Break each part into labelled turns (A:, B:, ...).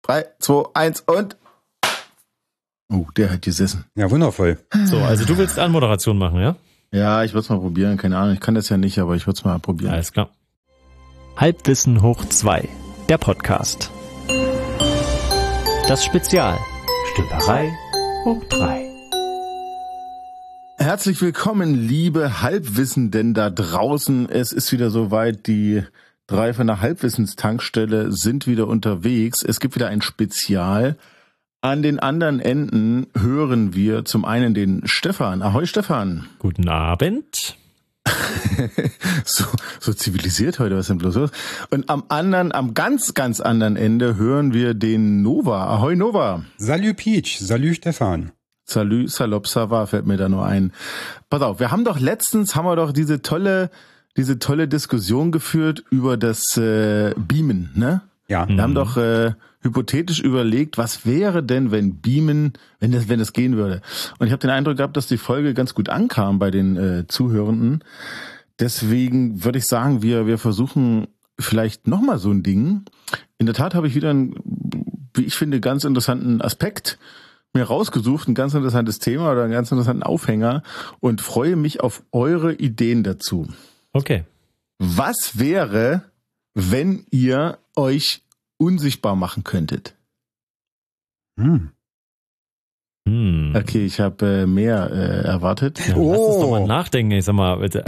A: 3, 2, 1 und... der hat gesessen.
B: Ja, wundervoll.
C: So, also du willst Anmoderation machen, ja?
A: Ja, ich würde es mal probieren. Keine Ahnung, ich kann das ja nicht, aber ich würde es mal probieren.
C: Alles klar. Halbwissen hoch 2, der Podcast. Das Spezial. Stümperei hoch 3.
A: Herzlich willkommen, liebe Halbwissenden da draußen. Es ist wieder soweit, die 3 von der Halbwissenstankstelle sind wieder unterwegs. Es gibt wieder ein Spezial. An den anderen Enden hören wir zum einen den Stefan. Ahoi Stefan.
C: Guten Abend.
A: So zivilisiert heute, was ist denn bloß los? Und am ganz anderen Ende hören wir den Nova. Ahoi Nova.
B: Salü Peach, salü Stefan.
A: Salü, Salop, Sava fällt mir da nur ein. Pass auf, wir haben doch diese tolle Diskussion geführt über das Beamen, ne?
B: Ja.
A: Wir haben doch hypothetisch überlegt, was wäre denn, wenn das gehen würde. Und ich habe den Eindruck gehabt, dass die Folge ganz gut ankam bei den Zuhörenden. Deswegen würde ich sagen, wir versuchen vielleicht nochmal so ein Ding. In der Tat habe ich wieder einen, wie ich finde, ganz interessanten Aspekt mir rausgesucht, ein ganz interessantes Thema oder einen ganz interessanten Aufhänger und freue mich auf eure Ideen dazu.
C: Okay.
A: Was wäre, wenn ihr euch unsichtbar machen könntet? Okay, ich habe mehr erwartet.
C: Ja, lass uns doch mal nachdenken, ich sag mal, bitte.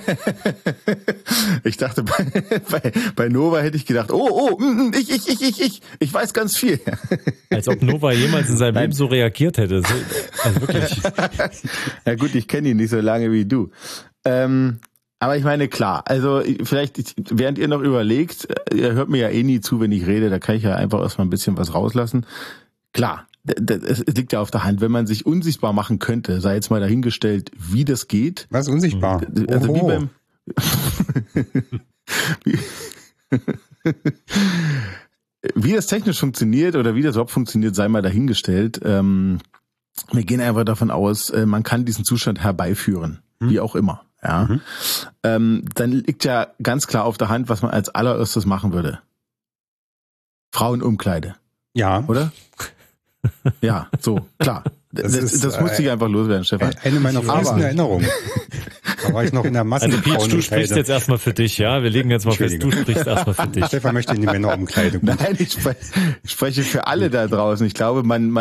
A: Ich dachte, bei Nova hätte ich gedacht, ich weiß ganz viel.
C: Als ob Nova jemals in seinem Leben so reagiert hätte. Also wirklich.
A: Ja gut, ich kenne ihn nicht so lange wie du. Aber ich meine, klar, also vielleicht, während ihr noch überlegt, ihr hört mir ja eh nie zu, wenn ich rede, da kann ich ja einfach erstmal ein bisschen was rauslassen. Klar, es liegt ja auf der Hand, wenn man sich unsichtbar machen könnte, sei jetzt mal dahingestellt, wie das geht.
B: Was unsichtbar?
A: Also wie beim... Wie das technisch funktioniert oder wie das überhaupt funktioniert, sei mal dahingestellt. Wir gehen einfach davon aus, man kann diesen Zustand herbeiführen, wie auch immer. Ja, dann liegt ja ganz klar auf der Hand, was man als allererstes machen würde. Frauenumkleide.
B: Ja.
A: Oder? Ja, so, klar. Das musste ich einfach loswerden, Stefan.
B: Eine meiner frühesten Erinnerungen. Da war ich noch in der Masse.
C: Also Peach, du sprichst jetzt erstmal für dich, ja? Wir legen jetzt mal fest, du sprichst erstmal für dich.
B: Stefan möchte in die Männerumkleide.
A: Nein, ich spreche für alle da draußen. Ich glaube,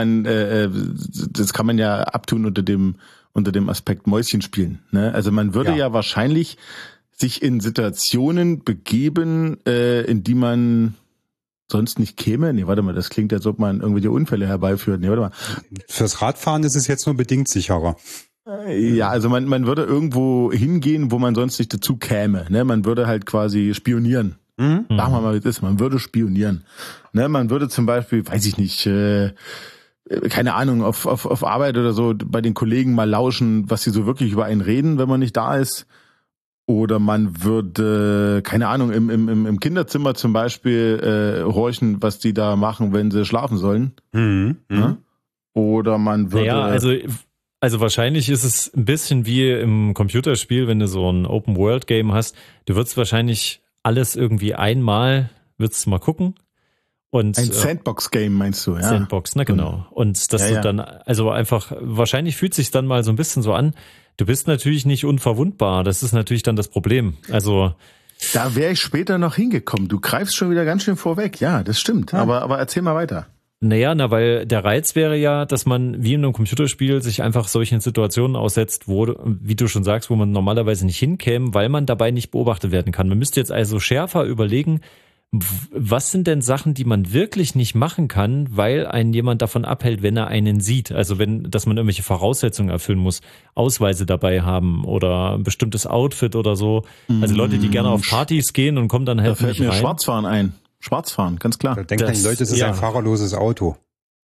A: das kann man ja abtun unter dem Aspekt Mäuschen spielen. Ne? Also man würde ja wahrscheinlich sich in Situationen begeben, in die man sonst nicht käme. Nee, warte mal, das klingt, als ob man irgendwelche Unfälle herbeiführt. Nee, warte mal.
B: Fürs Radfahren ist es jetzt nur bedingt sicherer.
A: Ja, also man würde irgendwo hingehen, wo man sonst nicht dazu käme. Ne? Man würde halt quasi spionieren. Sagen wir mal, wie es ist. Man würde spionieren. Ne? Man würde zum Beispiel, weiß ich nicht, keine Ahnung, auf Arbeit oder so bei den Kollegen mal lauschen, was sie so wirklich über einen reden, wenn man nicht da ist. Oder man würde, keine Ahnung, im Kinderzimmer zum Beispiel horchen, was die da machen, wenn sie schlafen sollen. Ja? Oder man würde...
C: Ja, also wahrscheinlich ist es ein bisschen wie im Computerspiel, wenn du so ein Open-World-Game hast. Du würdest wahrscheinlich alles irgendwie einmal, würdest mal gucken. Und,
A: ein Sandbox-Game meinst du, ja?
C: Sandbox, na genau. Und das wird dann, also einfach, wahrscheinlich fühlt sich dann mal so ein bisschen so an, du bist natürlich nicht unverwundbar, das ist natürlich dann das Problem. Also
A: da wäre ich später noch hingekommen. Du greifst schon wieder ganz schön vorweg, ja, das stimmt. Ja. Aber erzähl mal weiter.
C: Naja, weil der Reiz wäre ja, dass man wie in einem Computerspiel sich einfach solchen Situationen aussetzt, wo, wie du schon sagst, wo man normalerweise nicht hinkäme, weil man dabei nicht beobachtet werden kann. Man müsste jetzt also schärfer überlegen, was sind denn Sachen, die man wirklich nicht machen kann, weil einen jemand davon abhält, wenn er einen sieht? Also dass man irgendwelche Voraussetzungen erfüllen muss, Ausweise dabei haben oder ein bestimmtes Outfit oder so. Also Leute, die gerne auf Partys gehen und kommen dann halt
A: nicht rein. Da fällt mir Schwarzfahren ein. Schwarzfahren, ganz klar.
B: Da denken die Leute, es ist ein fahrerloses Auto.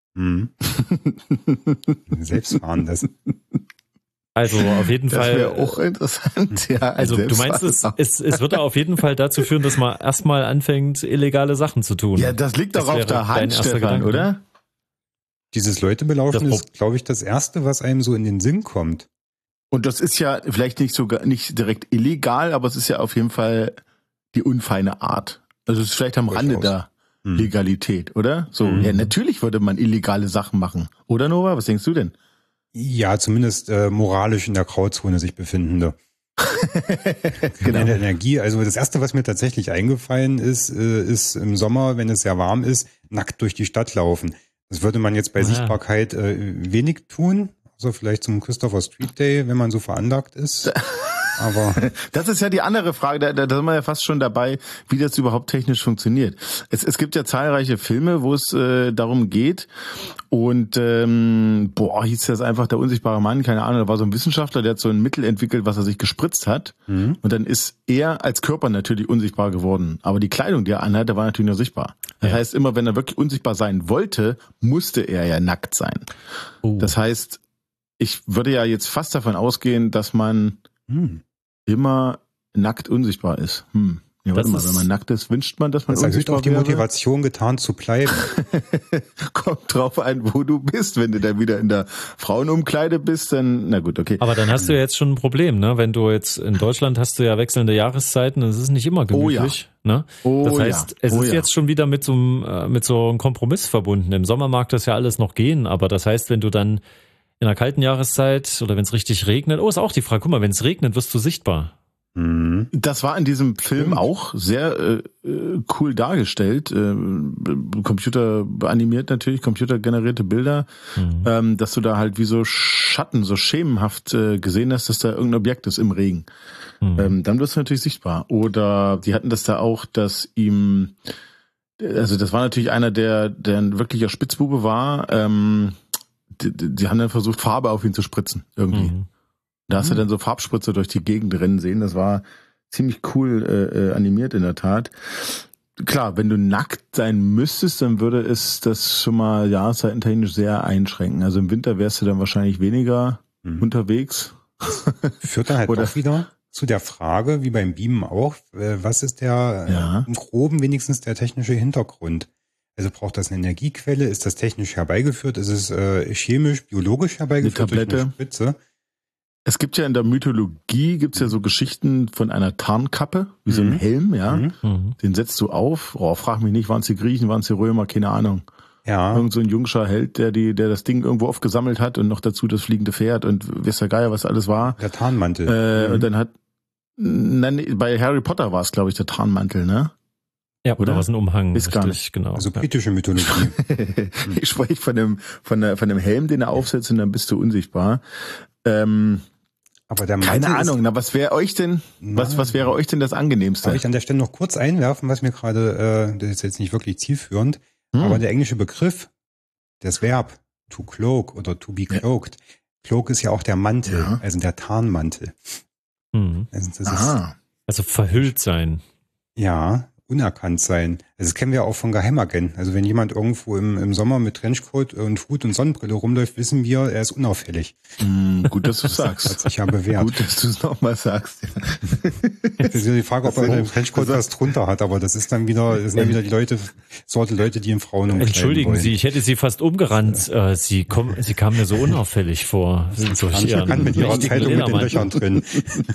B: Selbstfahrendes.
C: Also auf jeden Fall.
A: Das wäre auch interessant, ja.
C: Also du meinst, es wird auf jeden Fall dazu führen, dass man erstmal anfängt, illegale Sachen zu tun.
A: Ja, das liegt doch auf der Hand, Stefan, oder?
B: Dieses Leute belauschen ist, glaube ich, das Erste, was einem so in den Sinn kommt.
A: Und das ist ja vielleicht nicht direkt illegal, aber es ist ja auf jeden Fall die unfeine Art. Also es ist vielleicht am Rande da. Legalität, oder? So, ja, natürlich würde man illegale Sachen machen. Oder, Nova? Was denkst du denn?
B: Ja, zumindest moralisch in der Grauzone sich befindende.
A: Genau.
B: In der Energie, also das Erste, was mir tatsächlich eingefallen ist, ist im Sommer, wenn es sehr warm ist, nackt durch die Stadt laufen. Das würde man jetzt bei Sichtbarkeit wenig tun, also vielleicht zum Christopher Street Day, wenn man so veranlagt ist. Aber
A: das ist ja die andere Frage, da sind wir ja fast schon dabei, wie das überhaupt technisch funktioniert. Es gibt ja zahlreiche Filme, wo es darum geht und hieß das einfach der unsichtbare Mann, keine Ahnung, da war so ein Wissenschaftler, der hat so ein Mittel entwickelt, was er sich gespritzt hat und dann ist er als Körper natürlich unsichtbar geworden, aber die Kleidung, die er anhatte, war natürlich nur sichtbar. Das heißt, immer wenn er wirklich unsichtbar sein wollte, musste er ja nackt sein. Das heißt, ich würde ja jetzt fast davon ausgehen, dass man immer nackt unsichtbar ist. Ja, warte mal, wenn man nackt ist, wünscht man, dass man
B: das
A: unsichtbar
B: erhöht auch die Motivation, getan zu bleiben.
A: Kommt drauf an, wo du bist. Wenn du dann wieder in der Frauenumkleide bist, dann, na gut, okay.
C: Aber dann hast du ja jetzt schon ein Problem, ne? Wenn du jetzt in Deutschland hast du ja wechselnde Jahreszeiten, das ist nicht immer gemütlich. Ne? Das heißt, es ist jetzt schon wieder mit so einem Kompromiss verbunden. Im Sommer mag das ja alles noch gehen, aber das heißt, wenn du dann in einer kalten Jahreszeit oder wenn es richtig regnet, ist auch die Frage, guck mal, wenn es regnet, wirst du sichtbar.
A: Das war in diesem Film auch sehr cool dargestellt. Computer animiert natürlich, computergenerierte Bilder, dass du da halt wie so Schatten, so schemenhaft gesehen hast, dass da irgendein Objekt ist im Regen. Dann wirst du natürlich sichtbar. Oder die hatten das da auch, dass ihm, also das war natürlich einer, der ein wirklicher Spitzbube war, die haben dann versucht, Farbe auf ihn zu spritzen, irgendwie. Da hast du dann so Farbspritzer durch die Gegend rennen sehen. Das war ziemlich cool animiert in der Tat. Klar, wenn du nackt sein müsstest, dann würde es das schon mal jahreszeitentechnisch sehr einschränken. Also im Winter wärst du dann wahrscheinlich weniger unterwegs.
B: Führt dann halt auch wieder zu der Frage, wie beim Beamen auch, was ist der im Groben wenigstens der technische Hintergrund? Also braucht das eine Energiequelle? Ist das technisch herbeigeführt? Ist es chemisch, biologisch herbeigeführt?
A: Eine Tablette.
B: Durch eine Spritze?
A: Es gibt ja in der Mythologie ja so Geschichten von einer Tarnkappe, wie so ein Helm, ja. Den setzt du auf. Frag mich nicht, waren es die Griechen, waren es die Römer, keine Ahnung.
B: Ja.
A: Irgend so ein jungscher Held, der das Ding irgendwo aufgesammelt hat und noch dazu das fliegende Pferd und weiß der Geier, was alles war.
B: Der Tarnmantel.
A: Und dann bei Harry Potter war es, glaube ich, der Tarnmantel, ne?
C: Ja, oder was ein Umhang.
A: Ist gar nicht.
C: Genau.
B: Also britische Mythologie.
A: Ich spreche von dem Helm, den er aufsetzt und dann bist du unsichtbar.
B: Aber der Mantel
A: keine Ahnung, was wäre euch denn, was wäre euch denn das Angenehmste?
B: Darf ich an der Stelle noch kurz einwerfen, was mir gerade, das ist jetzt nicht wirklich zielführend, aber der englische Begriff, das Verb to cloak oder to be cloaked, Cloak ist ja auch der Mantel, also der Tarnmantel. Also das ist,
C: also verhüllt sein.
B: Ja, unerkannt sein. Also das kennen wir auch von Geheimagenten. Also wenn jemand irgendwo im Sommer mit Trenchcoat und Hut und Sonnenbrille rumläuft, wissen wir, er ist unauffällig.
A: Gut, dass du sagst.
B: Hat sich ja bewährt.
A: Gut, dass du es nochmal sagst.
B: Das ist ja die Frage, ob er unter dem Trenchcoat was drunter hat, aber das sind dann wieder die Sorte Leute, die in Frauen umkleiden
C: Entschuldigen
B: wollen.
C: Sie, ich hätte Sie fast umgerannt. Sie kamen mir so unauffällig vor. Sind so
B: ich erkannt mit Ihrer Zeitung mit den Löchern drin.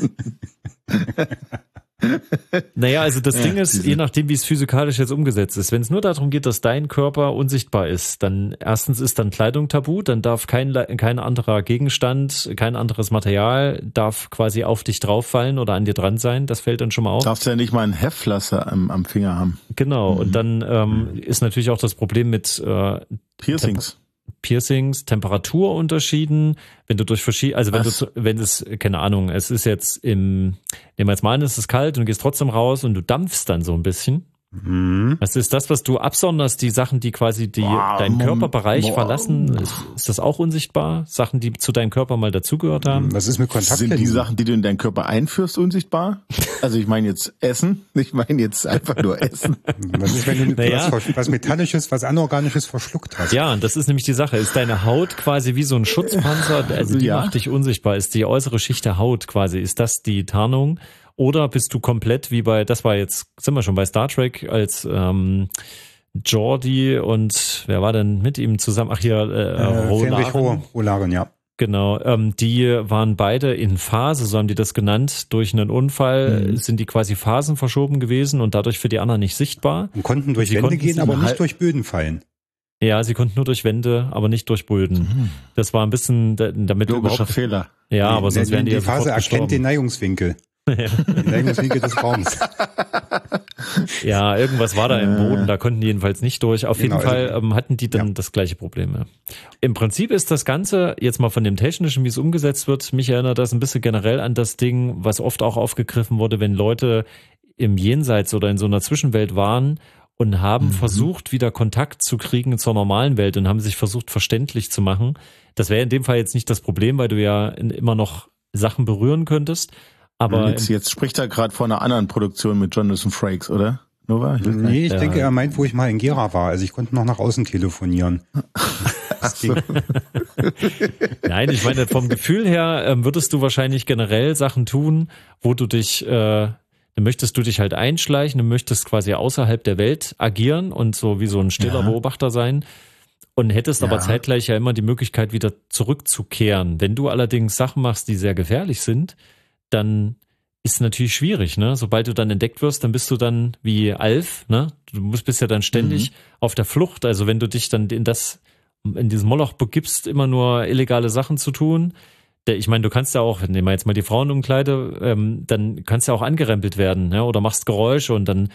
C: Naja, also das Ding ist, je nachdem, wie es physikalisch jetzt umgesetzt ist, wenn es nur darum geht, dass dein Körper unsichtbar ist, dann erstens ist dann Kleidung tabu, dann darf kein anderer Gegenstand, kein anderes Material darf quasi auf dich drauffallen oder an dir dran sein, das fällt dann schon mal auf.
A: Darfst ja nicht mal ein Heftpflaster am Finger haben.
C: Genau, und dann ist natürlich auch das Problem mit Piercings, Temperaturunterschieden, wenn du durch wenn es, keine Ahnung, es ist jetzt nehmen wir jetzt mal an, es ist kalt und du gehst trotzdem raus und du dampfst dann so ein bisschen. Das ist das, was du absonderst, die Sachen, die quasi deinen Körperbereich verlassen. Ist das auch unsichtbar? Sachen, die zu deinem Körper mal dazugehört haben?
B: Was ist mit Kontaktlinsen?
A: Sind die Sachen, die du in deinen Körper einführst, unsichtbar? Also ich meine jetzt Essen, ich meine jetzt einfach nur Essen.
B: Was ist, wenn du was Metallisches, was Anorganisches verschluckt hast?
C: Ja, und das ist nämlich die Sache. Ist deine Haut quasi wie so ein Schutzpanzer? Also die macht dich unsichtbar. Ist die äußere Schicht der Haut quasi, ist das die Tarnung? Oder bist du komplett wie sind wir schon bei Star Trek, als Geordi und wer war denn mit ihm zusammen? Ach hier,
B: Rolaren, ja.
C: Genau, die waren beide in Phase, so haben die das genannt. Durch einen Unfall sind die quasi Phasen verschoben gewesen und dadurch für die anderen nicht sichtbar.
B: Und konnten durch Wände gehen, aber nicht durch Böden fallen.
C: Ja, sie konnten nur durch Wände, aber nicht durch Böden. Das war ein bisschen damit
A: logischer Fehler.
C: Ja, aber sonst wären die ja
B: Phase erkennt den Neigungswinkel. Den Neigungswinkel des Raums.
C: Ja, irgendwas war da im Boden, da konnten die jedenfalls nicht durch. Auf jeden Fall hatten die dann das gleiche Problem. Ja. Im Prinzip ist das Ganze, jetzt mal von dem Technischen, wie es umgesetzt wird, mich erinnert das ein bisschen generell an das Ding, was oft auch aufgegriffen wurde, wenn Leute im Jenseits oder in so einer Zwischenwelt waren und haben versucht, wieder Kontakt zu kriegen zur normalen Welt und haben sich versucht, verständlich zu machen. Das wäre in dem Fall jetzt nicht das Problem, weil du ja immer noch Sachen berühren könntest. Aber
A: jetzt spricht er gerade von einer anderen Produktion mit Jonathan Frakes, oder? Nova?
B: Ich denke, er meint, wo ich mal in Gera war. Also ich konnte noch nach außen telefonieren.
A: So.
C: Nein, ich meine, vom Gefühl her würdest du wahrscheinlich generell Sachen tun, wo du dich, dann möchtest du dich halt einschleichen, du möchtest quasi außerhalb der Welt agieren und so wie so ein stiller Beobachter sein und hättest aber zeitgleich ja immer die Möglichkeit, wieder zurückzukehren. Wenn du allerdings Sachen machst, die sehr gefährlich sind, dann ist natürlich schwierig, ne? Sobald du dann entdeckt wirst, dann bist du dann wie Alf, ne? Du bist ja dann ständig auf der Flucht. Also wenn du dich dann in dieses Moloch begibst, immer nur illegale Sachen zu tun. Ich meine, du kannst ja auch, nehmen wir jetzt mal die Frauenumkleide, dann kannst du ja auch angerempelt werden, ne? Oder machst Geräusche und dann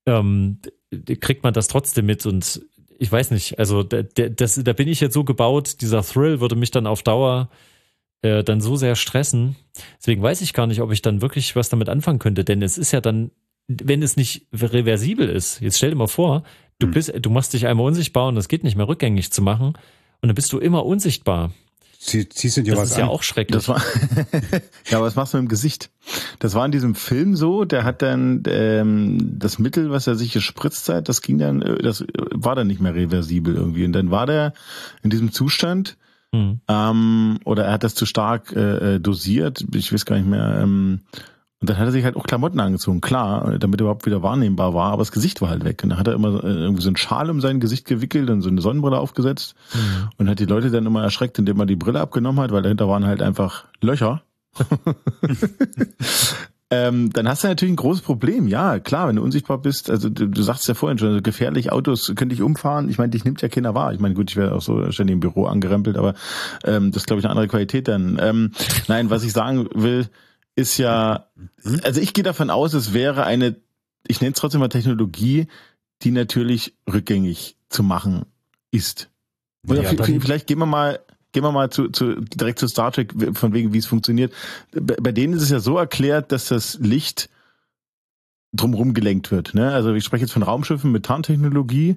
C: kriegt man das trotzdem mit und ich weiß nicht, also da bin ich jetzt so gebaut, dieser Thrill würde mich dann auf Dauer dann so sehr stressen. Deswegen weiß ich gar nicht, ob ich dann wirklich was damit anfangen könnte, denn es ist ja dann, wenn es nicht reversibel ist, jetzt stell dir mal vor, du machst dich einmal unsichtbar und das geht nicht mehr rückgängig zu machen und dann bist du immer unsichtbar.
B: Ziehst du dir
C: das
B: was
C: ist
B: an?
C: Ja auch schrecklich.
A: Ja, aber was machst du mit dem Gesicht? Das war in diesem Film so, der hat dann das Mittel, was er sich gespritzt hat, das war dann nicht mehr reversibel irgendwie. Und dann war der in diesem Zustand, oder er hat das zu stark dosiert, ich weiß gar nicht mehr. Und dann hat er sich halt auch Klamotten angezogen, klar, damit er überhaupt wieder wahrnehmbar war, aber das Gesicht war halt weg. Und dann hat er immer irgendwie so einen Schal um sein Gesicht gewickelt und so eine Sonnenbrille aufgesetzt und hat die Leute dann immer erschreckt, indem er die Brille abgenommen hat, weil dahinter waren halt einfach Löcher. Dann hast du natürlich ein großes Problem. Ja, klar, wenn du unsichtbar bist, also du sagst ja vorhin schon, also gefährlich, Autos können dich umfahren. Ich meine, dich nimmt ja keiner wahr. Ich meine, gut, ich wäre auch so ständig im Büro angerempelt, aber das ist, glaube ich, eine andere Qualität dann. Nein, was ich sagen will, ist ja, also ich gehe davon aus, es wäre ich nenne es trotzdem mal Technologie, die natürlich rückgängig zu machen ist. Oder vielleicht gehen wir mal direkt zu Star Trek, von wegen, wie es funktioniert. Bei denen ist es ja so erklärt, dass das Licht drumherum gelenkt wird. Ne? Also ich spreche jetzt von Raumschiffen mit Tarntechnologie.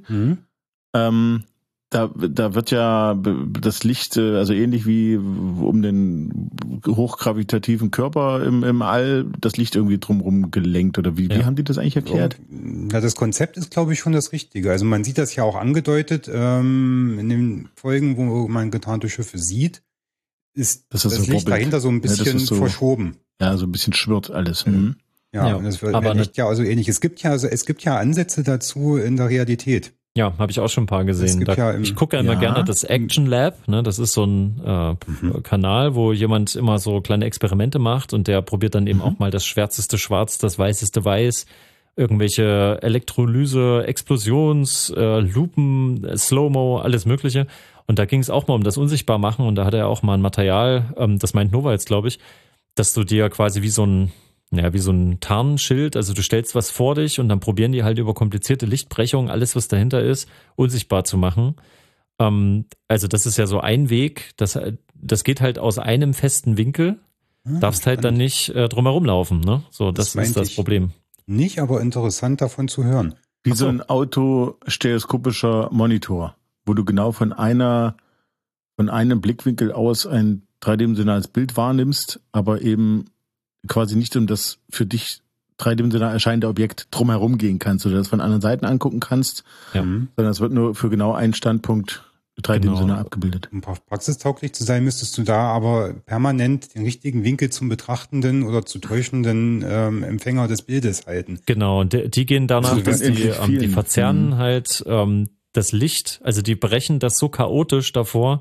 A: Da wird ja das Licht, also ähnlich wie um den hochgravitativen Körper im All, das Licht irgendwie drumherum gelenkt. Oder wie haben die das eigentlich erklärt?
B: Ja, das Konzept ist, glaube ich, schon das Richtige. Also man sieht das ja auch angedeutet in den Folgen, wo man getarnte Schiffe sieht, ist das
A: so
B: Licht dahinter so ein bisschen verschoben.
A: Ja, so ein bisschen schwirrt alles.
B: Ja, und das wird Licht ja also ähnlich. Es gibt ja Ansätze dazu in der Realität.
C: Ja, habe ich auch schon ein paar gesehen. Ich gucke ja immer gerne das Action Lab, ne? Das ist so ein Kanal, wo jemand immer so kleine Experimente macht und der probiert dann eben auch mal das schwärzeste Schwarz, das weißeste Weiß, irgendwelche Elektrolyse, Explosions, Lupen, Slow-Mo, alles mögliche. Und da ging es auch mal um das Unsichtbarmachen und da hat er auch mal ein Material, das meint Nova jetzt, glaube ich, dass du dir quasi wie so ein Tarnschild, also du stellst was vor dich und dann probieren die halt über komplizierte Lichtbrechungen, alles was dahinter ist, unsichtbar zu machen. Also das ist ja so ein Weg, das geht halt aus einem festen Winkel, darfst halt dann nicht drumherum laufen, ne? So, das ist das Problem.
B: Nicht, aber interessant davon zu hören.
A: Wie so ein autostereoskopischer Monitor, wo du genau von einem Blickwinkel aus ein dreidimensionales Bild wahrnimmst, aber eben quasi nicht um das für dich dreidimensional erscheinende Objekt drumherum gehen kannst oder das von anderen Seiten angucken kannst, sondern es wird nur für genau einen Standpunkt dreidimensional abgebildet.
B: Um praxistauglich zu sein, müsstest du da aber permanent den richtigen Winkel zum betrachtenden oder zu täuschenden Empfänger des Bildes halten.
C: Genau, und die gehen danach, dass die verzerren halt das Licht, also die brechen das so chaotisch davor,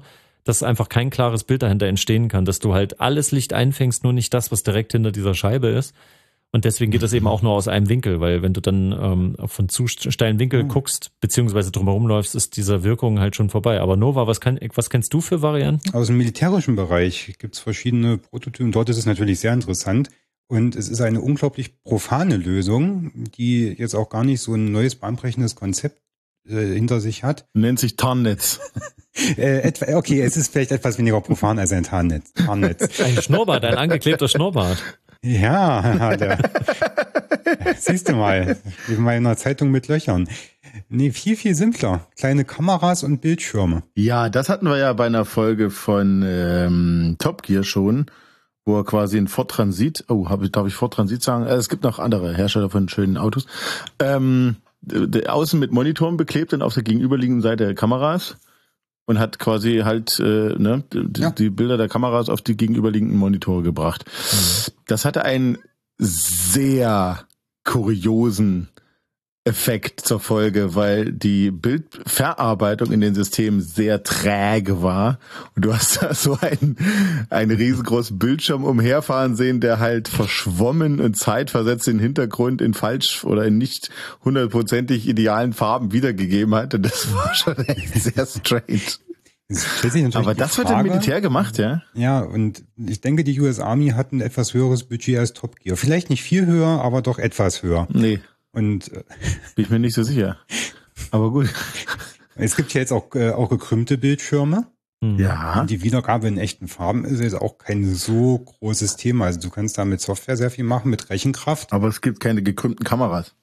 C: dass einfach kein klares Bild dahinter entstehen kann, dass du halt alles Licht einfängst, nur nicht das, was direkt hinter dieser Scheibe ist. Und deswegen geht das eben auch nur aus einem Winkel, weil wenn du dann von zu steilen Winkel guckst, beziehungsweise drumherum läufst, ist diese Wirkung halt schon vorbei. Aber Nova, was kennst du für Varianten?
B: Aus dem militärischen Bereich gibt es verschiedene Prototypen. Dort ist es natürlich sehr interessant. Und es ist eine unglaublich profane Lösung, die jetzt auch gar nicht so ein neues, bahnbrechendes Konzept hinter sich hat.
A: Nennt sich Tarnnetz.
B: Okay, es ist vielleicht etwas weniger profan als ein Tarnnetz.
C: Ein Schnurrbart, ein angeklebter Schnurrbart.
B: Ja, siehst du mal, wie bei einer Zeitung mit Löchern. Nee, viel, viel simpler. Kleine Kameras und Bildschirme.
A: Ja, das hatten wir ja bei einer Folge von Top Gear schon, wo er quasi ein Ford Transit, darf ich Ford Transit sagen? Es gibt noch andere Hersteller von schönen Autos. Außen mit Monitoren beklebt und auf der gegenüberliegenden Seite Kameras und hat quasi halt die Bilder der Kameras auf die gegenüberliegenden Monitore gebracht. Das hatte einen sehr kuriosen Effekt zur Folge, weil die Bildverarbeitung in den Systemen sehr träge war und du hast da so einen riesengroßen Bildschirm umherfahren sehen, der halt verschwommen und zeitversetzt den Hintergrund in falsch oder in nicht 100%ig idealen Farben wiedergegeben hat und das war schon echt sehr strange. Aber das wird im Militär gemacht, ja?
B: Ja, und ich denke, die US Army hat ein etwas höheres Budget als Top Gear. Vielleicht nicht viel höher, aber doch etwas höher.
A: Nee.
B: Und
A: bin ich mir nicht so sicher. Aber gut.
B: Es gibt ja jetzt auch gekrümmte Bildschirme.
A: Ja.
B: Und die Wiedergabe in echten Farben ist jetzt auch kein so großes Thema. Also du kannst da mit Software sehr viel machen, mit Rechenkraft.
A: Aber es gibt keine gekrümmten Kameras.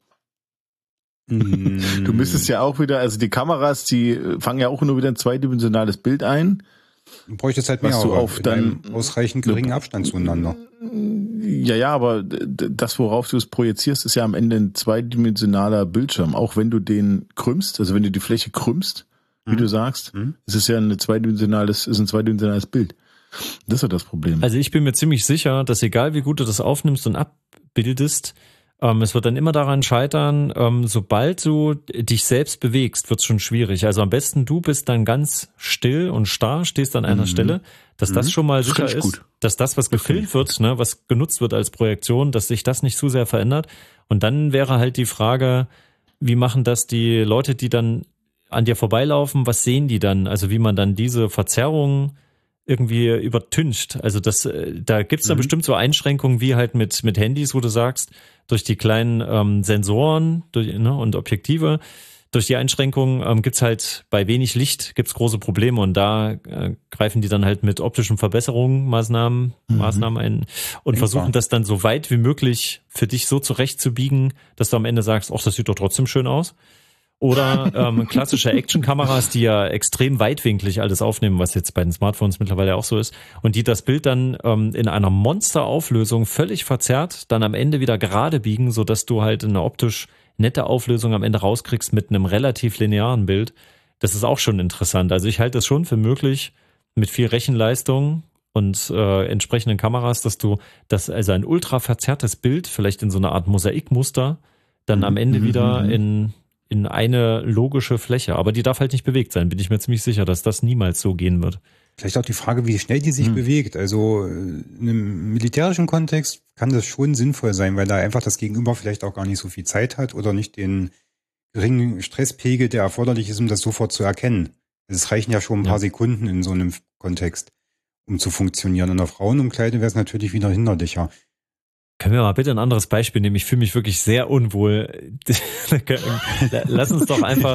A: Du müsstest ja auch wieder, also die Kameras, die fangen ja auch nur wieder ein zweidimensionales Bild ein.
B: Du bräuchtest halt mehr,
A: was du auf dann
B: ausreichend geringen Abstand zueinander.
A: Ja, aber das, worauf du es projizierst, ist ja am Ende ein zweidimensionaler Bildschirm. Auch wenn du den krümmst, also wenn du die Fläche krümmst, wie du sagst, ist es ja ein zweidimensionales Bild. Das ist ja das Problem.
C: Also ich bin mir ziemlich sicher, dass egal wie gut du das aufnimmst und abbildest, es wird dann immer daran scheitern, sobald du dich selbst bewegst, wird es schon schwierig. Also am besten du bist dann ganz still und starr, stehst an einer Stelle, dass das schon mal sicher ist, dass das, was gefilmt wird, ne, was genutzt wird als Projektion, dass sich das nicht zu sehr verändert. Und dann wäre halt die Frage, wie machen das die Leute, die dann an dir vorbeilaufen, was sehen die dann? Also wie man dann diese Verzerrung irgendwie übertüncht. Also da gibt's dann bestimmt so Einschränkungen wie halt mit Handys, wo du sagst, durch die kleinen Sensoren und Objektive, durch die Einschränkungen gibt's halt bei wenig Licht gibt's große Probleme und da greifen die dann halt mit optischen Maßnahmen ein und versuchen das dann so weit wie möglich für dich so zurechtzubiegen, dass du am Ende sagst, ach, das sieht doch trotzdem schön aus. Oder klassische Actionkameras, die ja extrem weitwinklig alles aufnehmen, was jetzt bei den Smartphones mittlerweile auch so ist, und die das Bild dann in einer Monsterauflösung völlig verzerrt, dann am Ende wieder gerade biegen, sodass du halt eine optisch nette Auflösung am Ende rauskriegst mit einem relativ linearen Bild. Das ist auch schon interessant. Also ich halte es schon für möglich, mit viel Rechenleistung und entsprechenden Kameras, dass du also ein ultra verzerrtes Bild, vielleicht in so einer Art Mosaikmuster, dann am Ende wieder in eine logische Fläche. Aber die darf halt nicht bewegt sein. Bin ich mir ziemlich sicher, dass das niemals so gehen wird.
B: Vielleicht auch die Frage, wie schnell die sich bewegt. Also in einem militärischen Kontext kann das schon sinnvoll sein, weil da einfach das Gegenüber vielleicht auch gar nicht so viel Zeit hat oder nicht den geringen Stresspegel, der erforderlich ist, um das sofort zu erkennen. Es reichen ja schon ein paar Sekunden in so einem Kontext, um zu funktionieren. In der Frauenumkleide wäre es natürlich wieder hinderlicher.
C: Können wir mal bitte ein anderes Beispiel nehmen? Ich fühle mich wirklich sehr unwohl. Lass uns doch einfach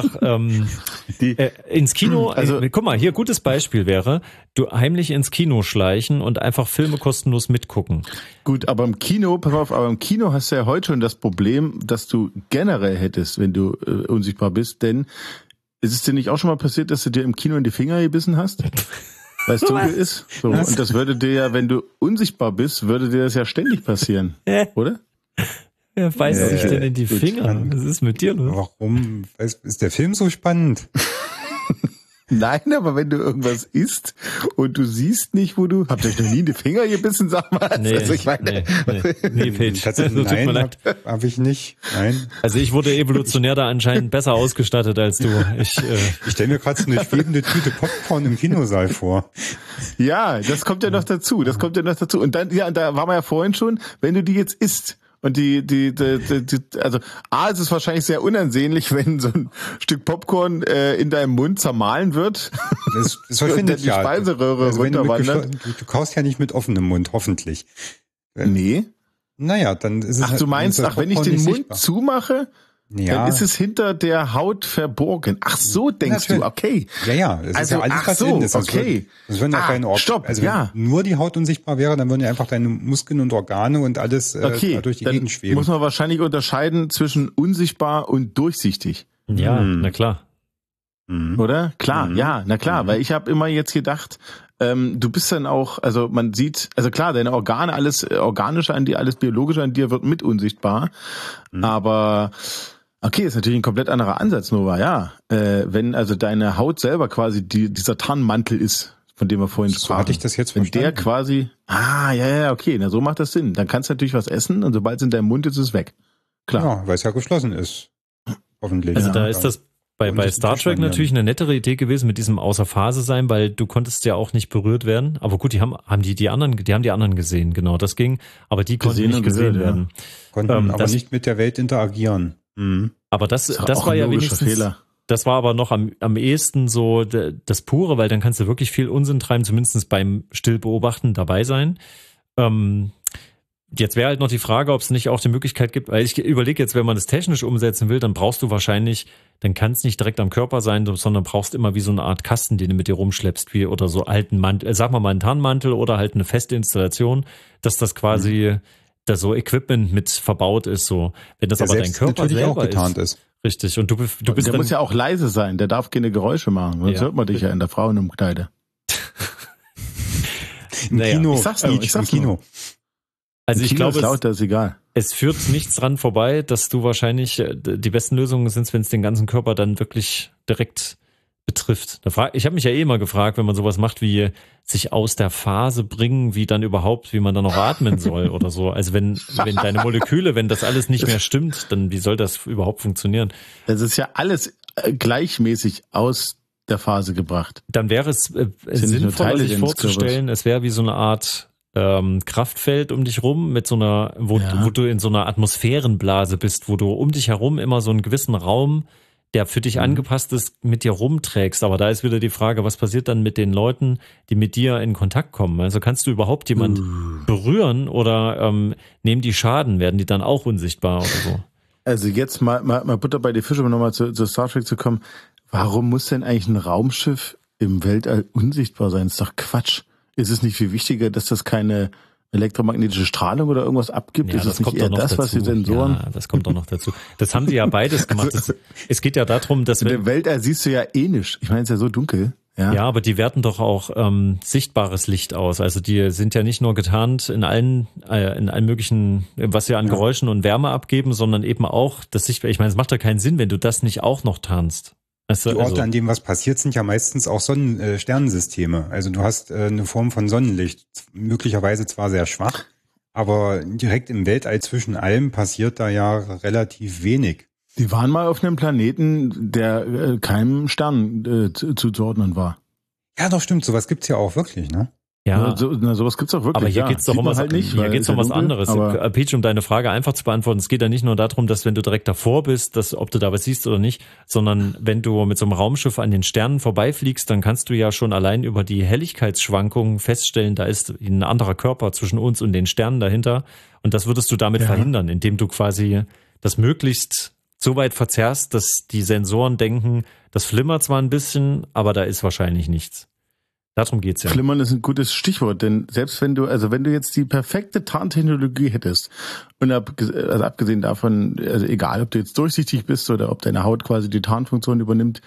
C: ins Kino, guck mal, hier gutes Beispiel wäre, du heimlich ins Kino schleichen und einfach Filme kostenlos mitgucken.
A: Gut, aber im Kino, pass auf, aber im Kino hast du ja heute schon das Problem, dass du generell hättest, wenn du unsichtbar bist, denn ist es dir nicht auch schon mal passiert, dass du dir im Kino in die Finger gebissen hast? Weil es dunkel ist. So. Und das würde dir ja, wenn du unsichtbar bist, würde dir das ja ständig passieren. Oder?
C: Wer beißt sich denn in die Finger? Was ist mit dir los?
B: Warum? Ist der Film so spannend?
A: Nein, aber wenn du irgendwas isst und du siehst nicht, wo du... Habt ihr euch noch nie in die Finger gebissen, sag mal?
C: Nee,
A: also ich meine,
C: nee, Page.
B: Nein, hab ich nicht. Nein.
C: Also ich wurde evolutionär da anscheinend besser ausgestattet als du. Ich
B: stelle mir gerade so eine schwebende Tüte Popcorn im Kinosaal vor.
A: Ja, das kommt ja noch dazu. Und dann, ja, da waren wir ja vorhin schon, wenn du die jetzt isst und also A, ist es wahrscheinlich sehr unansehnlich, wenn so ein Stück Popcorn in deinem Mund zermahlen wird.
B: Das verschwindet
A: die Speiseröhre
B: also
A: runterwandert.
B: Du kaust ja nicht mit offenem Mund, hoffentlich.
A: Nee.
B: Naja, dann ist es
A: Ach, du meinst, wenn ich den Mund zumache,
B: ja.
A: dann ist es hinter der Haut verborgen. Ach so, denkst du, okay.
B: Ja, es ist ja alles, was drin ist.
A: Okay.
B: Das würden ja keine
A: Stopp,
B: also wenn nur die Haut unsichtbar wäre, dann würden ja einfach deine Muskeln und Organe und alles durch die Gegend schweben.
A: Muss man wahrscheinlich unterscheiden zwischen unsichtbar und durchsichtig.
C: Ja, na klar.
A: Oder? Klar, ja, na klar, weil ich habe immer jetzt gedacht, du bist dann auch, also man sieht, also klar, deine Organe, alles Organische an dir, alles Biologische an dir wird mit unsichtbar, aber okay, ist natürlich ein komplett anderer Ansatz, Nova, ja. Wenn also deine Haut selber quasi dieser Tarnmantel ist, von dem wir vorhin sprachen.
B: So hatte ich das jetzt
A: wenn
B: verstanden.
A: Der quasi, ja, okay, na so macht das Sinn. Dann kannst du natürlich was essen und sobald es in deinem Mund ist, ist es weg. Klar.
B: Ja, weil es ja geschlossen ist. Hoffentlich.
C: Also da ist das bei Star Trek natürlich eine nettere Idee gewesen mit diesem außer Phase sein, weil du konntest ja auch nicht berührt werden. Aber gut, die haben die anderen gesehen, genau, das ging. Aber die konnten nicht gesehen werden.
B: Konnten aber nicht mit der Welt interagieren.
C: Mhm. Aber das war ja wenigstens Fehler. Das war aber noch am ehesten so das Pure, weil dann kannst du wirklich viel Unsinn treiben, zumindest beim Stillbeobachten dabei sein. Jetzt wäre halt noch die Frage, ob es nicht auch die Möglichkeit gibt, weil ich überlege jetzt, wenn man das technisch umsetzen will, dann brauchst du wahrscheinlich, dann kann es nicht direkt am Körper sein, sondern brauchst immer wie so eine Art Kasten, den du mit dir rumschleppst, wie oder so alten Mantel, sag mal einen Tarnmantel oder halt eine feste Installation, dass das quasi da so Equipment mit verbaut ist, so. Wenn das aber dein Körper selber
B: auch getarnt ist.
C: Richtig. Und du bist
A: der
C: dann,
A: muss ja auch leise sein, der darf keine Geräusche machen, sonst hört man dich ja in der Frauenumkleide.
B: Im Kino.
A: Ich sag's im Kino.
C: Also ich glaube,
A: das ist egal.
C: Es führt nichts dran vorbei, dass du wahrscheinlich die besten Lösungen sind, wenn es den ganzen Körper dann wirklich direkt betrifft. Ich habe mich ja immer gefragt, wenn man sowas macht, wie sich aus der Phase bringen, wie dann man dann noch atmen soll oder so. Also wenn deine Moleküle, wenn das alles nicht mehr stimmt, dann wie soll das überhaupt funktionieren?
A: Es ist ja alles gleichmäßig aus der Phase gebracht.
C: Dann wäre es sinnvoll, sich vorzustellen, es wäre wie so eine Art Kraftfeld um dich rum mit so einer, wo du in so einer Atmosphärenblase bist, wo du um dich herum immer so einen gewissen Raum, der für dich angepasst ist, mit dir rumträgst. Aber da ist wieder die Frage, was passiert dann mit den Leuten, die mit dir in Kontakt kommen? Also kannst du überhaupt jemand berühren oder nehmen die Schaden? Werden die dann auch unsichtbar oder so?
A: Also jetzt mal Butter bei die Fische, um nochmal zu Star Trek zu kommen. Warum muss denn eigentlich ein Raumschiff im Weltall unsichtbar sein? Das ist doch Quatsch. Ist es nicht viel wichtiger, dass das keine elektromagnetische Strahlung oder irgendwas abgibt?
C: Ja,
A: ist es nicht eher das, was die Sensoren...
C: Ja, das kommt doch noch dazu. Das haben die ja beides gemacht. Es geht ja darum, dass...
A: In der Weltall siehst du ja eh nicht. Ich meine, es ist ja so dunkel. Ja,
C: aber die werten doch auch sichtbares Licht aus. Also die sind ja nicht nur getarnt in allen möglichen, was sie an Geräuschen und Wärme abgeben, sondern eben auch das Sichtbare. Ich meine, es macht ja keinen Sinn, wenn du das nicht auch noch tarnst.
B: Die Orte, an denen was passiert, sind ja meistens auch Sternensysteme. Also du hast eine Form von Sonnenlicht, möglicherweise zwar sehr schwach, aber direkt im Weltall zwischen allem passiert da ja relativ wenig.
A: Die waren mal auf einem Planeten, der keinem Stern zuzuordnen war.
B: Ja, doch stimmt, sowas gibt's ja auch wirklich, ne?
C: Ja,
A: sowas gibt's auch wirklich.
C: Aber hier geht's doch um was anderes. Peach, um deine Frage einfach zu beantworten, es geht ja nicht nur darum, dass wenn du direkt davor bist, ob du da was siehst oder nicht, sondern wenn du mit so einem Raumschiff an den Sternen vorbeifliegst, dann kannst du ja schon allein über die Helligkeitsschwankungen feststellen, da ist ein anderer Körper zwischen uns und den Sternen dahinter. Und das würdest du damit verhindern, indem du quasi das möglichst so weit verzerrst, dass die Sensoren denken, das flimmert zwar ein bisschen, aber da ist wahrscheinlich nichts. Darum geht's ja.
A: Flimmern ist ein gutes Stichwort, denn selbst wenn du jetzt die perfekte Tarntechnologie hättest und abgesehen davon, also egal, ob du jetzt durchsichtig bist oder ob deine Haut quasi die Tarnfunktion übernimmt,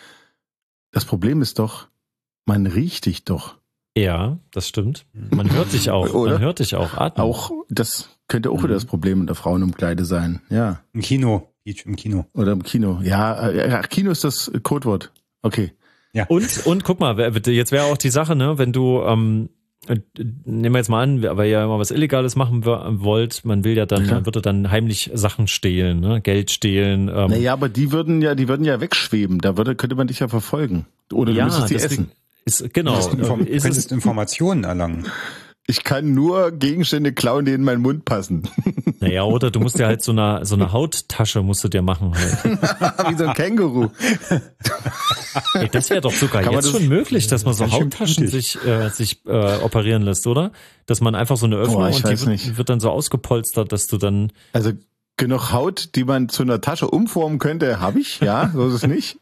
A: das Problem ist doch, man riecht dich doch.
C: Ja, das stimmt. Man hört dich auch. Oder? Man hört dich auch atmen.
A: Auch, das könnte auch wieder das Problem in der Frauenumkleide sein, ja.
B: Im Kino. Oder im Kino.
A: Ja, Kino ist das Codewort. Okay.
B: Ja.
C: Und guck mal, jetzt wäre auch die Sache, ne, wenn du, nehmen wir jetzt mal an, weil ihr mal was Illegales machen wollt, man würde dann heimlich Sachen stehlen, ne, Geld stehlen.
A: Naja, aber die würden ja wegschweben, könnte man dich ja verfolgen. Oder du müsstest die essen.
C: Genau.
B: Du könntest Informationen erlangen.
A: Ich kann nur Gegenstände klauen, die in meinen Mund passen.
C: Naja, oder du musst ja halt so eine Hauttasche musst du dir machen halt.
A: Wie so ein Känguru.
C: Ey, das wäre doch sogar jetzt schon möglich, dass man so Hauttaschen sich operieren lässt, oder? Dass man einfach so eine Öffnung und die wird dann so ausgepolstert, dass du dann...
A: Also genug Haut, die man zu einer Tasche umformen könnte, habe ich, ja, so ist es nicht.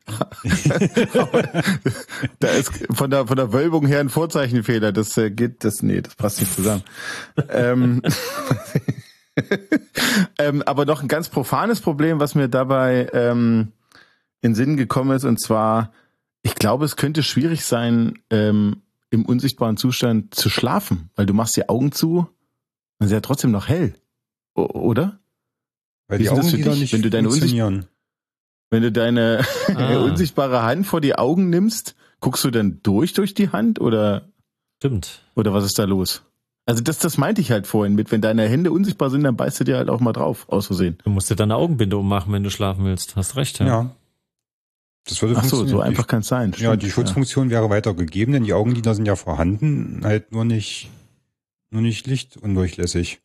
A: Da ist von der Wölbung her ein Vorzeichenfehler, das passt nicht zusammen. Aber noch ein ganz profanes Problem, was mir dabei in den Sinn gekommen ist, und zwar, ich glaube, es könnte schwierig sein, im unsichtbaren Zustand zu schlafen, weil du machst die Augen zu und es ist ja trotzdem noch hell, oder?
B: Weil die Augenlider nicht funktionieren.
A: Wenn du deine unsichtbare Hand vor die Augen nimmst, guckst du dann durch die Hand oder?
C: Stimmt.
A: Oder was ist da los? Also das meinte ich halt vorhin mit, wenn deine Hände unsichtbar sind, dann beißt du dir halt auch mal drauf, aus Versehen.
C: Du musst dir deine Augenbinde ummachen, wenn du schlafen willst. Hast recht, ja.
B: Ja. Das würde funktionieren.
A: So einfach kann es sein.
B: Ja, die Schutzfunktion wäre weiter gegeben, denn die Augenlider sind ja vorhanden, halt nur nicht lichtundurchlässig.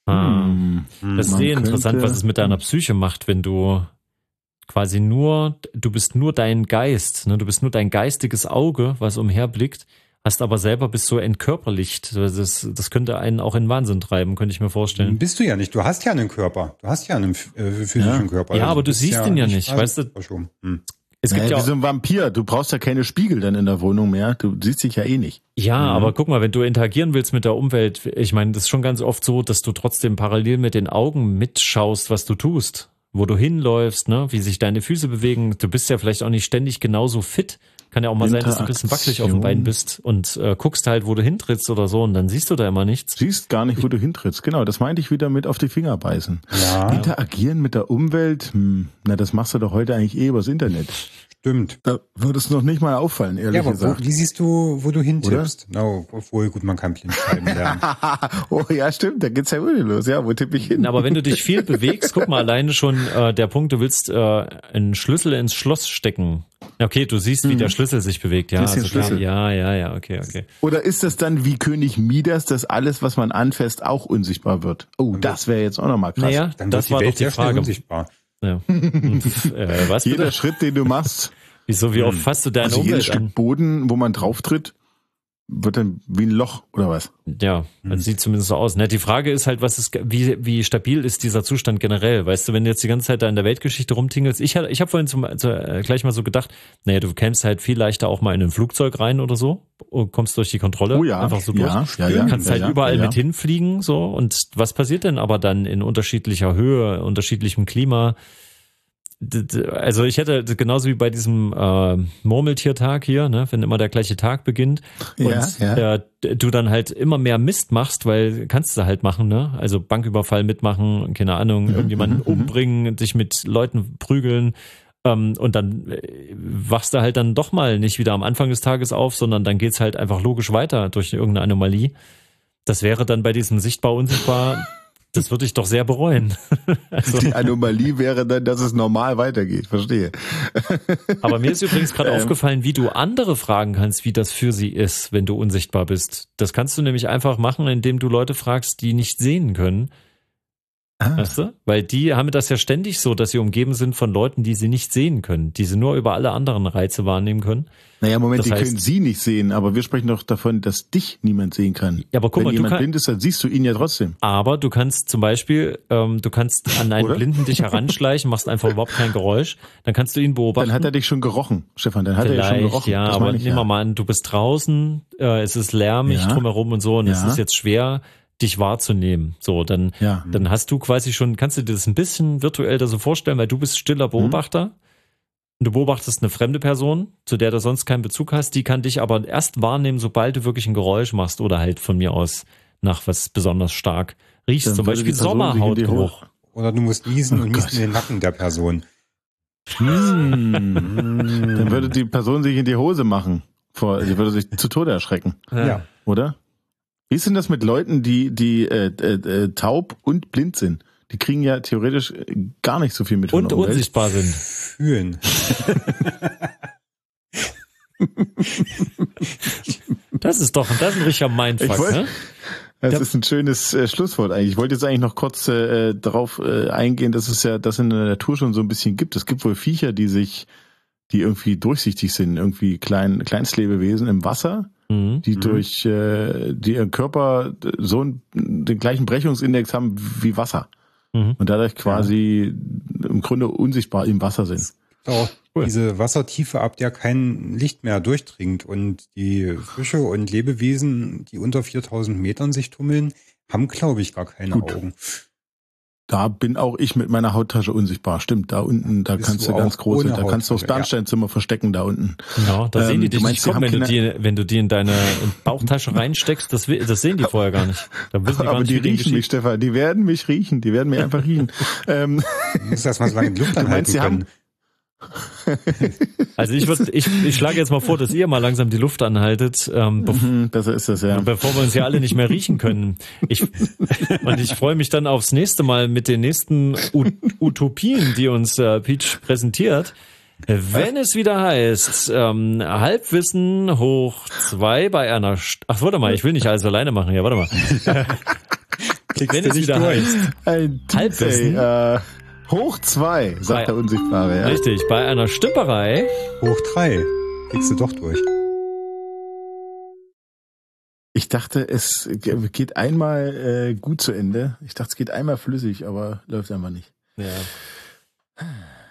C: Das ist sehr interessant, was es mit deiner Psyche macht, wenn du quasi du bist nur dein Geist, ne? Du bist nur dein geistiges Auge, was umherblickt, hast aber selber bist so entkörperlicht. Das könnte einen auch in Wahnsinn treiben, könnte ich mir vorstellen.
B: Bist du ja nicht, du hast ja einen Körper, du hast ja einen physischen Körper.
C: Ja, aber du siehst ihn ja nicht, weißt du?
A: Es gibt ja wie so ein Vampir, du brauchst ja keine Spiegel dann in der Wohnung mehr, du siehst dich ja eh nicht.
C: Ja, aber guck mal, wenn du interagieren willst mit der Umwelt, ich meine, das ist schon ganz oft so, dass du trotzdem parallel mit den Augen mitschaust, was du tust, wo du hinläufst, ne, wie sich deine Füße bewegen. Du bist ja vielleicht auch nicht ständig genauso fit. Kann ja auch mal sein, dass du ein bisschen wackelig auf dem Bein bist und guckst halt, wo du hintrittst oder so und dann siehst du da immer nichts.
A: Siehst gar nicht, wo du hintrittst. Genau, das meinte ich wieder mit auf die Finger beißen. Ja. Interagieren mit der Umwelt, das machst du doch heute eigentlich übers Internet.
B: Stimmt.
A: Da würde es noch nicht mal auffallen, ehrlich gesagt.
B: Wie siehst du, wo du hintippst? Obwohl, gut, man kann blind schreiben lernen.
A: Oh ja, stimmt, da geht's ja wirklich los. Ja, wo tippe ich hin?
C: Aber wenn du dich viel bewegst, guck mal, alleine schon der Punkt, du willst einen Schlüssel ins Schloss stecken. Okay, du siehst, wie der Schlüssel sich bewegt. Ja, also
A: Schlüssel.
C: Ja, okay.
A: Oder ist das dann wie König Midas, dass alles, was man anfasst, auch unsichtbar wird? Oh, das wäre jetzt auch nochmal krass.
C: Naja,
B: dann
C: das war doch die Frage.
B: Unsichtbar.
C: Ja. Was
A: jeder Schritt, den du machst.
C: Wieso, wie oft fasst du deine Umwelt
A: jedes Stück Boden, wo man drauf tritt, wird dann wie ein Loch oder was?
C: Ja, das sieht zumindest so aus. Ne? Die Frage ist halt, wie stabil ist dieser Zustand generell? Weißt du, wenn du jetzt die ganze Zeit da in der Weltgeschichte rumtingelst, ich habe vorhin gleich mal so gedacht, naja, du kämst halt viel leichter auch mal in ein Flugzeug rein oder so und kommst durch die Kontrolle einfach so durch. Kannst halt überall mit hinfliegen so und was passiert denn aber dann in unterschiedlicher Höhe, unterschiedlichem Klima? Also ich hätte genauso wie bei diesem Murmeltiertag hier, ne, wenn immer der gleiche Tag beginnt und du dann halt immer mehr Mist machst, weil kannst du halt machen, ne? Also Banküberfall mitmachen, keine Ahnung, irgendjemanden umbringen, dich mit Leuten prügeln und dann wachst du halt dann doch mal nicht wieder am Anfang des Tages auf, sondern dann geht's halt einfach logisch weiter durch irgendeine Anomalie. Das wäre dann bei diesem Sichtbar-Unsichtbar. Das würde ich doch sehr bereuen.
A: Also, die Anomalie wäre dann, dass es normal weitergeht, verstehe.
C: Aber mir ist übrigens gerade aufgefallen, wie du andere fragen kannst, wie das für sie ist, wenn du unsichtbar bist. Das kannst du nämlich einfach machen, indem du Leute fragst, die nicht sehen können. Weißt du? Weil die haben das ja ständig so, dass sie umgeben sind von Leuten, die sie nicht sehen können, die sie nur über alle anderen Reize wahrnehmen können.
A: Naja, Moment, das heißt, können sie nicht sehen, aber wir sprechen doch davon, dass dich niemand sehen kann.
C: Ja, aber guck mal,
A: wenn jemand blind ist, dann siehst du ihn ja trotzdem.
C: Aber du kannst zum Beispiel, an einen Blinden dich heranschleichen, machst einfach überhaupt kein Geräusch, dann kannst du ihn beobachten.
A: Dann hat er dich schon gerochen, Stefan, dann hat er ja schon gerochen.
C: Ja, aber nehmen wir mal an, du bist draußen, es ist lärmig drumherum und so und es ist jetzt schwer, dich wahrzunehmen. So, dann hast du quasi schon, kannst du dir das ein bisschen virtuell da so vorstellen, weil du bist stiller Beobachter und du beobachtest eine fremde Person, zu der du sonst keinen Bezug hast, die kann dich aber erst wahrnehmen, sobald du wirklich ein Geräusch machst oder halt von mir aus nach was besonders stark riechst, zum Beispiel Sommerhautgeruch.
B: Oder du musst niesen und niesen in den Nacken der Person.
A: Dann würde die Person sich in die Hose machen. Sie würde sich zu Tode erschrecken.
B: Ja.
A: Oder? Wie ist denn das mit Leuten, die taub und blind sind? Die kriegen ja theoretisch gar nicht so viel mit von
C: Und
A: der Umwelt.
C: unsichtbar sind.
B: Fühlen.
C: Das ist ein richtiger Mindfuck, ne?
A: Das ist ein schönes Schlusswort eigentlich. Ich wollte jetzt eigentlich noch kurz darauf eingehen, dass es ja das in der Natur schon so ein bisschen gibt. Es gibt wohl Viecher, die irgendwie durchsichtig sind, irgendwie Kleinstlebewesen im Wasser, die durch die ihren Körper den gleichen Brechungsindex haben wie Wasser. Und dadurch quasi im Grunde unsichtbar im Wasser sind.
B: Auch diese Wassertiefe, ab der kein Licht mehr durchdringt, und die Fische und Lebewesen, die unter 4000 Metern sich tummeln, haben, glaube ich, gar keine Augen.
A: Da bin auch ich mit meiner Hauttasche unsichtbar. Stimmt, da unten, da kannst du ganz groß, da kannst du das Bernsteinzimmer verstecken, da unten.
C: Genau, da sehen die dich nicht kommen, wenn du die in deine Bauchtasche reinsteckst, das sehen die vorher gar nicht. Da wissen die gar
A: aber
C: nicht,
A: die riechen mich, Stefan, die werden mich riechen, die werden mich einfach riechen.
B: Du musst erst mal so lange in die Luft anhalten können.
C: Also ich schlage jetzt mal vor, dass ihr mal langsam die Luft anhaltet,
A: besser ist das, ja.
C: Bevor wir uns ja alle nicht mehr riechen können. Ich freue mich dann aufs nächste Mal mit den nächsten Utopien, die uns Peach präsentiert. Wenn es wieder heißt, Halbwissen hoch 2 bei einer Ach, warte mal, ich will nicht alles alleine machen. Ja, warte mal. Wenn es wieder heißt, Halbwissen
A: hoch 2, sagt der Unsichtbare. Ja.
C: Richtig, bei einer Stümperei.
B: Hoch 3. Kriegst du doch durch.
A: Ich dachte, es geht einmal gut zu Ende. Ich dachte, es geht einmal flüssig, aber läuft einfach nicht.
C: Ja.